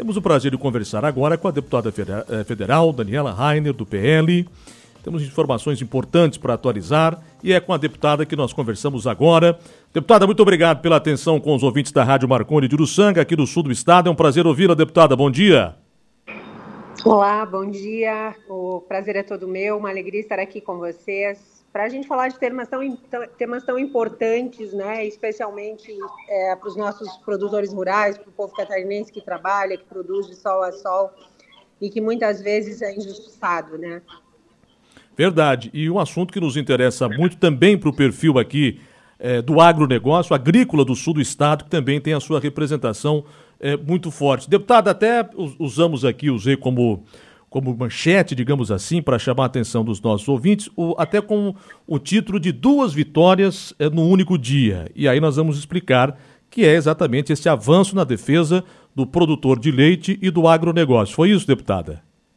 Temos o prazer de conversar agora com a deputada federal Daniela Rainer, do PL. Temos informações importantes para atualizar e é com a deputada que nós conversamos agora. Deputada, muito obrigado pela atenção com os ouvintes da Rádio Marconi de Uruçanga, aqui do sul do estado. É um prazer ouvi-la, deputada. Bom dia. Olá, bom dia. O prazer é todo meu, uma alegria estar aqui com vocês para a gente falar de temas tão importantes, né? Especialmente para os nossos produtores rurais, para o povo catarinense que trabalha, que produz de sol a sol e que muitas vezes é injustiçado, né? Verdade. E um assunto que nos interessa muito também para o perfil aqui do agronegócio, agrícola do sul do estado, que também tem a sua representação muito forte. Deputada, até usei como manchete, digamos assim, para chamar a atenção dos nossos ouvintes, até com o título de 2 vitórias no único dia. E aí nós vamos explicar que é exatamente esse avanço na defesa do produtor de leite e do agronegócio. Foi isso, deputada?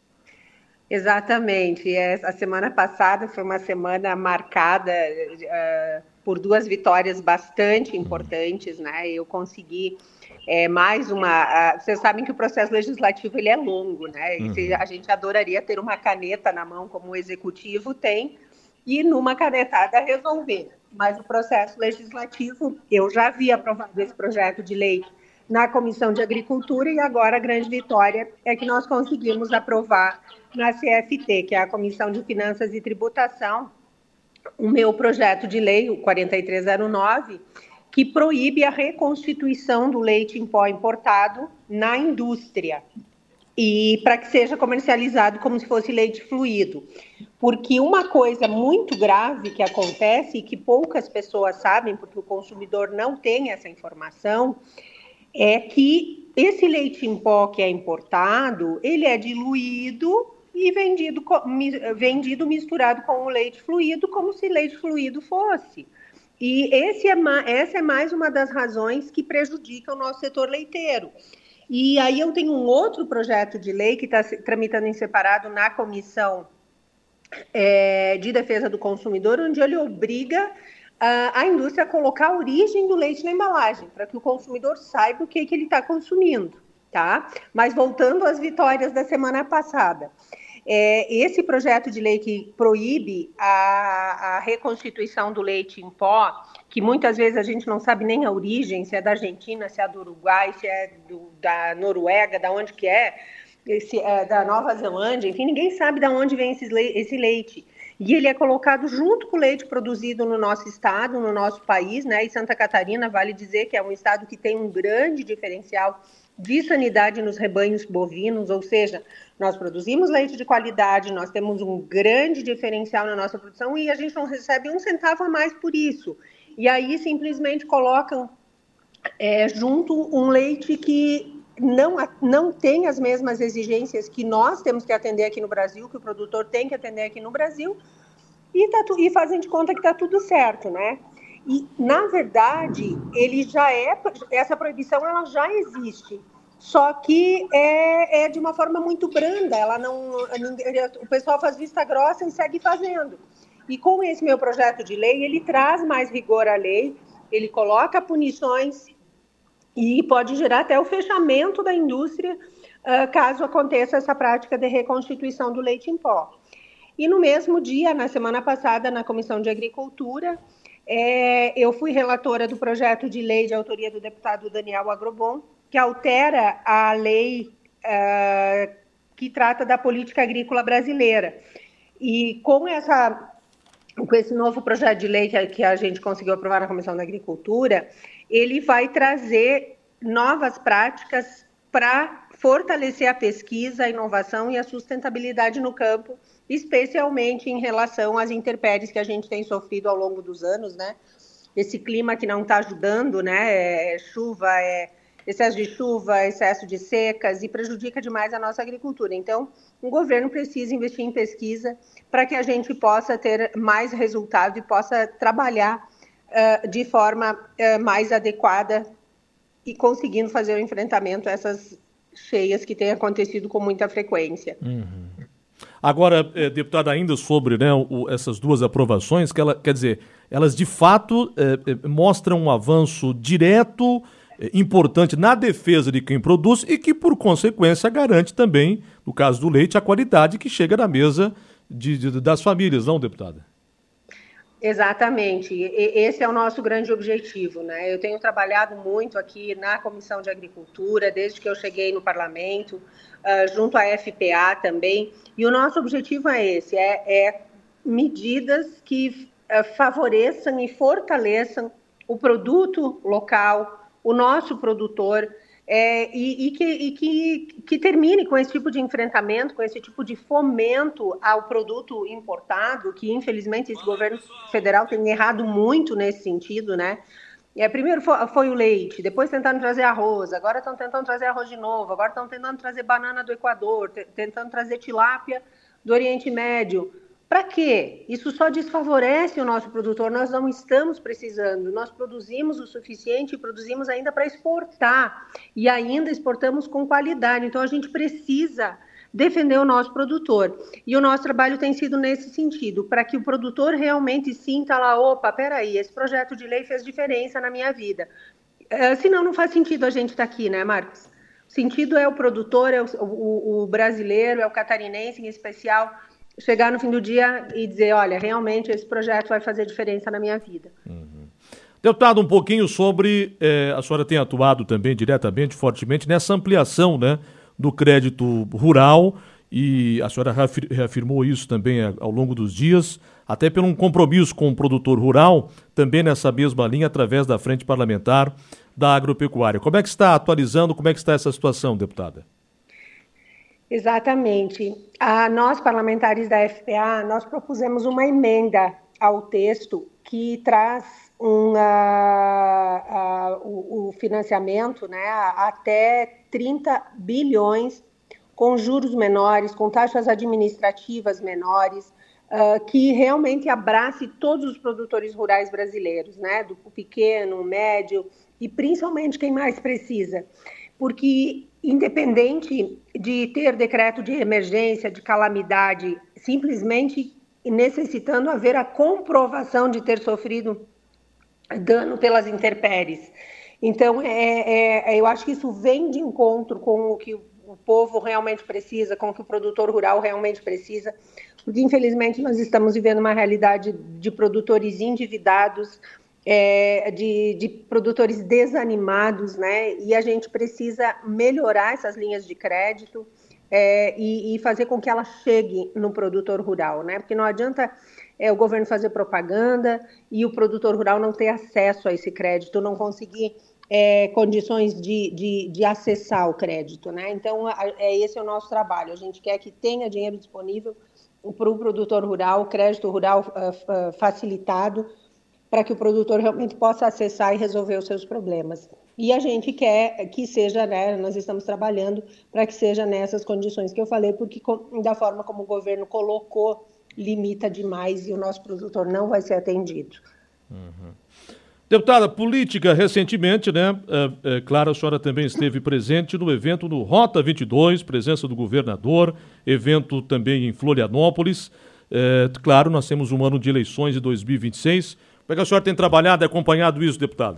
Exatamente. A semana passada foi uma semana marcada por 2 vitórias bastante importantes, né? Eu consegui mais uma... vocês sabem que o processo legislativo ele é longo, né? A gente adoraria ter uma caneta na mão, como o executivo tem, e numa canetada resolver. Mas o processo legislativo, eu já havia aprovado esse projeto de lei na Comissão de Agricultura e agora a grande vitória é que nós conseguimos aprovar na CFT, que é a Comissão de Finanças e Tributação, o meu projeto de lei, o 4309, que proíbe a reconstituição do leite em pó importado na indústria e para que seja comercializado como se fosse leite fluido. Porque uma coisa muito grave que acontece e que poucas pessoas sabem, porque o consumidor não tem essa informação, é que esse leite em pó que é importado, ele é diluído e vendido misturado com o leite fluido, como se leite fluido fosse. E essa é mais uma das razões que prejudica o nosso setor leiteiro. E aí eu tenho um outro projeto de lei que está tramitando em separado na Comissão de Defesa do Consumidor, onde ele obriga a indústria a colocar a origem do leite na embalagem, para que o consumidor saiba o que ele está consumindo, tá? Mas voltando às vitórias da semana passada. Esse projeto de lei que proíbe a reconstituição do leite em pó, que muitas vezes a gente não sabe nem a origem, se é da Argentina, se é do Uruguai, se é da Noruega, da onde que se é da Nova Zelândia, enfim, ninguém sabe de onde vem esse leite. E ele é colocado junto com o leite produzido no nosso estado, no nosso país, né? E Santa Catarina, vale dizer que é um estado que tem um grande diferencial de sanidade nos rebanhos bovinos, ou seja, nós produzimos leite de qualidade, nós temos um grande diferencial na nossa produção e a gente não recebe um centavo a mais por isso. E aí simplesmente colocam junto um leite que não tem as mesmas exigências que nós temos que atender aqui no Brasil, que o produtor tem que atender aqui no Brasil, e fazem de conta que está tudo certo, né? E, na verdade, essa proibição ela já existe, só que é de uma forma muito branda, o pessoal faz vista grossa e segue fazendo. E com esse meu projeto de lei, ele traz mais rigor à lei, ele coloca punições e pode gerar até o fechamento da indústria, caso aconteça essa prática de reconstituição do leite em pó. E no mesmo dia, na semana passada, na Comissão de Agricultura, eu fui relatora do projeto de lei de autoria do deputado Daniel Agrobon, que altera a lei que trata da política agrícola brasileira. E com esse novo projeto de lei que a gente conseguiu aprovar na Comissão da Agricultura, ele vai trazer novas práticas para fortalecer a pesquisa, a inovação e a sustentabilidade no campo, especialmente em relação às intempéries que a gente tem sofrido ao longo dos anos, né? Esse clima que não está ajudando, né? Excesso de chuva, excesso de secas e prejudica demais a nossa agricultura. Então, o governo precisa investir em pesquisa para que a gente possa ter mais resultado e possa trabalhar de forma mais adequada e conseguindo fazer o enfrentamento a essas cheias que têm acontecido com muita frequência. Uhum. Agora, deputada, ainda sobre essas 2 aprovações, quer dizer, elas de fato mostram um avanço direto importante na defesa de quem produz e que, por consequência, garante também, no caso do leite, a qualidade que chega na mesa das famílias, não, deputada? Exatamente. Esse é o nosso grande objetivo, né? Eu tenho trabalhado muito aqui na Comissão de Agricultura, desde que eu cheguei no Parlamento, junto à FPA também, e o nosso objetivo é esse, medidas que favoreçam e fortaleçam o produto local, o nosso produtor, que termine com esse tipo de enfrentamento, com esse tipo de fomento ao produto importado, que infelizmente esse governo federal tem errado muito nesse sentido, né? Primeiro foi o leite, depois tentando trazer arroz, agora estão tentando trazer arroz de novo, agora estão tentando trazer banana do Equador, tentando trazer tilápia do Oriente Médio. Para quê? Isso só desfavorece o nosso produtor, nós não estamos precisando, nós produzimos o suficiente e produzimos ainda para exportar, e ainda exportamos com qualidade, então a gente precisa defender o nosso produtor, e o nosso trabalho tem sido nesse sentido, para que o produtor realmente sinta lá, opa, peraí, esse projeto de lei fez diferença na minha vida, senão não faz sentido a gente estar aqui, né, Marcos? O sentido é o produtor, é o brasileiro, é o catarinense em especial, chegar no fim do dia e dizer, olha, realmente esse projeto vai fazer diferença na minha vida. Uhum. Deputado, um pouquinho sobre, a senhora tem atuado também diretamente, fortemente, nessa ampliação, né, do crédito rural, e a senhora reafirmou isso também ao longo dos dias, até por um compromisso com o produtor rural, também nessa mesma linha, através da Frente Parlamentar da Agropecuária. Como é que está atualizando, como é que está essa situação, deputada? Exatamente. Nós, parlamentares da FPA, nós propusemos uma emenda ao texto que traz o financiamento, né, até 30 bilhões, com juros menores, com taxas administrativas menores, que realmente abrace todos os produtores rurais brasileiros, né, do pequeno, médio e principalmente quem mais precisa. Porque, independente de ter decreto de emergência, de calamidade, simplesmente necessitando haver a comprovação de ter sofrido dano pelas intempéries. Então, eu acho que isso vem de encontro com o que o povo realmente precisa, com o que o produtor rural realmente precisa, porque, infelizmente, nós estamos vivendo uma realidade de produtores endividados, de produtores desanimados, né? E a gente precisa melhorar essas linhas de crédito e fazer com que ela chegue no produtor rural, né? Porque não adianta o governo fazer propaganda e o produtor rural não ter acesso a esse crédito, não conseguir condições de acessar o crédito, né? Então, esse é o nosso trabalho. A gente quer que tenha dinheiro disponível para o produtor rural, o crédito rural facilitado, para que o produtor realmente possa acessar e resolver os seus problemas. E a gente quer que seja, né, nós estamos trabalhando para que seja nessas condições que eu falei, porque da forma como o governo colocou, limita demais e o nosso produtor não vai ser atendido. Uhum. Deputada, política, recentemente, né, claro, a senhora também esteve presente no evento do Rota 22, presença do governador, evento também em Florianópolis. Claro, nós temos um ano de eleições de 2026. Como é que a senhora tem trabalhado e acompanhado isso, deputada?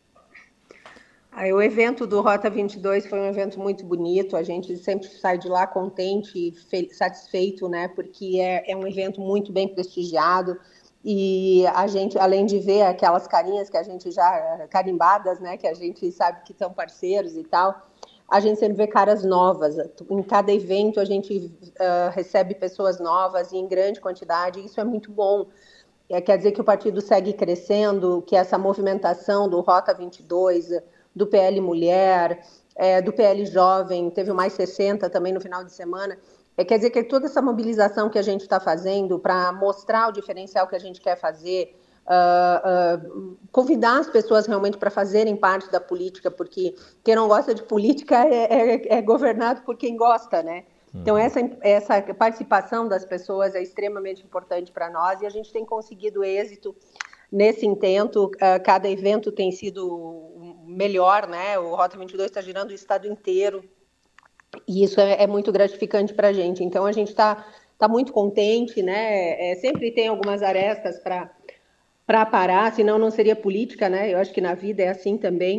O evento do Rota 22 foi um evento muito bonito, a gente sempre sai de lá contente e satisfeito, né, porque é um evento muito bem prestigiado e a gente, além de ver aquelas carinhas que a gente já, carimbadas, né, que a gente sabe que são parceiros e tal, a gente sempre vê caras novas. Em cada evento a gente recebe pessoas novas e em grande quantidade, e isso é muito bom. Quer dizer que o partido segue crescendo, que essa movimentação do Rota 22, do PL Mulher, do PL Jovem, teve mais 60 também no final de semana, quer dizer que toda essa mobilização que a gente está fazendo para mostrar o diferencial que a gente quer fazer, convidar as pessoas realmente para fazerem parte da política, porque quem não gosta de política é governado por quem gosta, né? Então, essa participação das pessoas é extremamente importante para nós e a gente tem conseguido êxito nesse intento. Cada evento tem sido melhor, né? O Rota 22 está girando o estado inteiro e isso é muito gratificante para a gente. Então, a gente está muito contente, né? Sempre tem algumas arestas para parar, senão não seria política, né? Eu acho que na vida é assim também.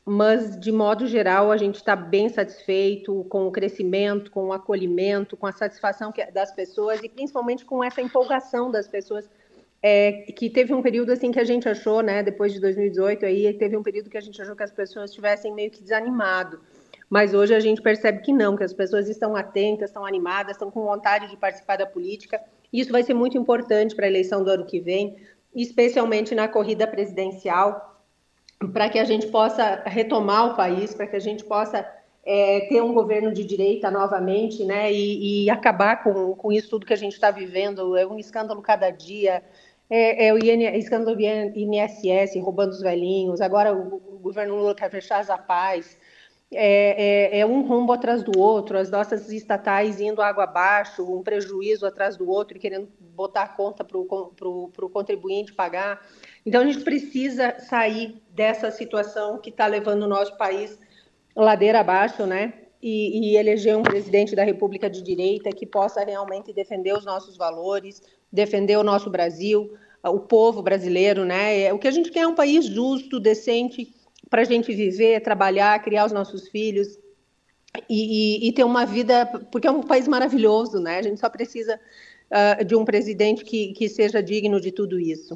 mas, de modo geral, a gente está bem satisfeito com o crescimento, com o acolhimento, com a satisfação das pessoas e principalmente com essa empolgação das pessoas, que teve um período assim que a gente achou, né, depois de 2018, aí teve um período que a gente achou que as pessoas estivessem meio que desanimado, mas hoje a gente percebe que não, que as pessoas estão atentas, estão animadas, estão com vontade de participar da política, e isso vai ser muito importante para a eleição do ano que vem, especialmente na corrida presidencial, para que a gente possa retomar o país, para que a gente possa ter um governo de direita novamente, né, e acabar com isso tudo que a gente está vivendo. É um escândalo cada dia, o escândalo do INSS roubando os velhinhos, agora o governo Lula quer fechar as APAES, um rombo atrás do outro, as nossas estatais indo água abaixo, um prejuízo atrás do outro e querendo botar a conta para o contribuinte pagar. Então, a gente precisa sair dessa situação que está levando o nosso país ladeira abaixo, né? E eleger um presidente da República de direita que possa realmente defender os nossos valores, defender o nosso Brasil, o povo brasileiro, né? O que a gente quer é um país justo, decente, para a gente viver, trabalhar, criar os nossos filhos e ter uma vida, porque é um país maravilhoso, né? A gente só precisa de um presidente que seja digno de tudo isso.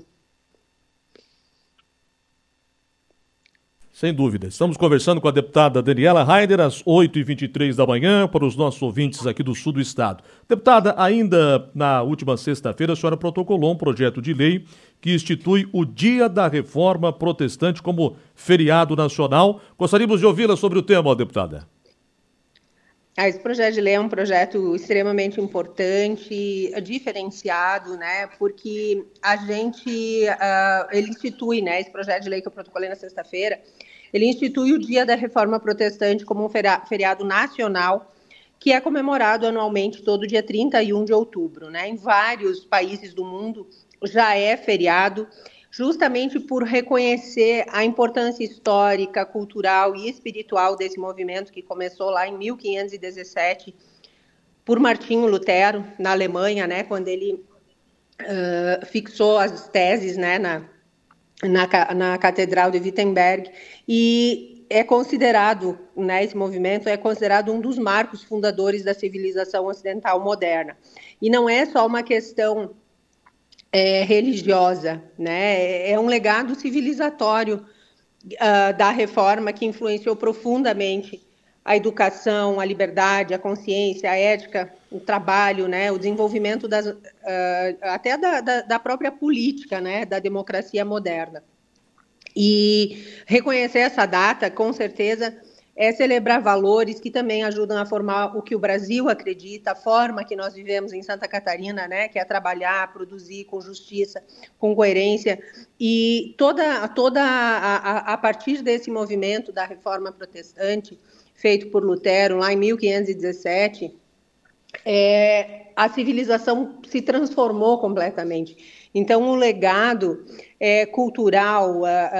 Sem dúvida. Estamos conversando com a deputada Daniela Haider às 8h23 da manhã para os nossos ouvintes aqui do sul do estado. Deputada, ainda na última sexta-feira, a senhora protocolou um projeto de lei que institui o Dia da Reforma Protestante como feriado nacional. Gostaríamos de ouvi-la sobre o tema, deputada. Esse projeto de lei é um projeto extremamente importante, diferenciado, né? Porque a gente, ele institui, né? Esse projeto de lei que eu protocolei na sexta-feira, ele institui o Dia da Reforma Protestante como um feriado nacional, que é comemorado anualmente todo dia 31 de outubro, né? Em vários países do mundo já é feriado, justamente por reconhecer a importância histórica, cultural e espiritual desse movimento que começou lá em 1517 por Martinho Lutero, na Alemanha, né, quando ele fixou as teses, né, na Catedral de Wittenberg, e é considerado, né, esse movimento é considerado um dos marcos fundadores da civilização ocidental moderna. E não é só uma questão religiosa, né? É um legado civilizatório da reforma que influenciou profundamente a educação, a liberdade, a consciência, a ética, o trabalho, né? O desenvolvimento até da própria política, né? Da democracia moderna. E reconhecer essa data, com certeza, é celebrar valores que também ajudam a formar o que o Brasil acredita, a forma que nós vivemos em Santa Catarina, né, que é trabalhar, produzir com justiça, com coerência, e a partir desse movimento da Reforma Protestante, feito por Lutero lá em 1517, a civilização se transformou completamente. Então, o legado cultural,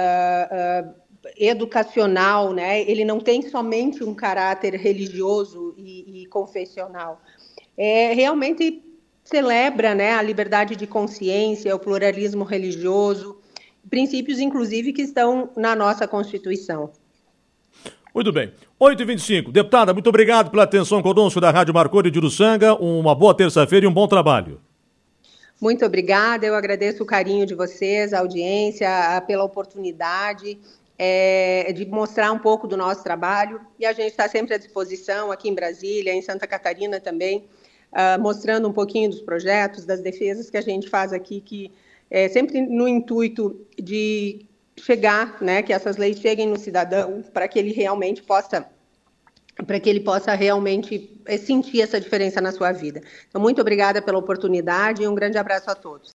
educacional, né? Ele não tem somente um caráter religioso e confessional. Realmente celebra, né, a liberdade de consciência, o pluralismo religioso, princípios, inclusive, que estão na nossa Constituição. Muito bem. 8h25. Deputada, muito obrigado pela atenção conosco da Rádio Marconi de Uruçanga. Uma boa terça-feira e um bom trabalho. Muito obrigada. Eu agradeço o carinho de vocês, a audiência, pela oportunidade de mostrar um pouco do nosso trabalho, e a gente está sempre à disposição aqui em Brasília, em Santa Catarina também, mostrando um pouquinho dos projetos, das defesas que a gente faz aqui, que sempre no intuito de chegar, né, que essas leis cheguem no cidadão, para que ele realmente possa sentir essa diferença na sua vida. Então, muito obrigada pela oportunidade e um grande abraço a todos.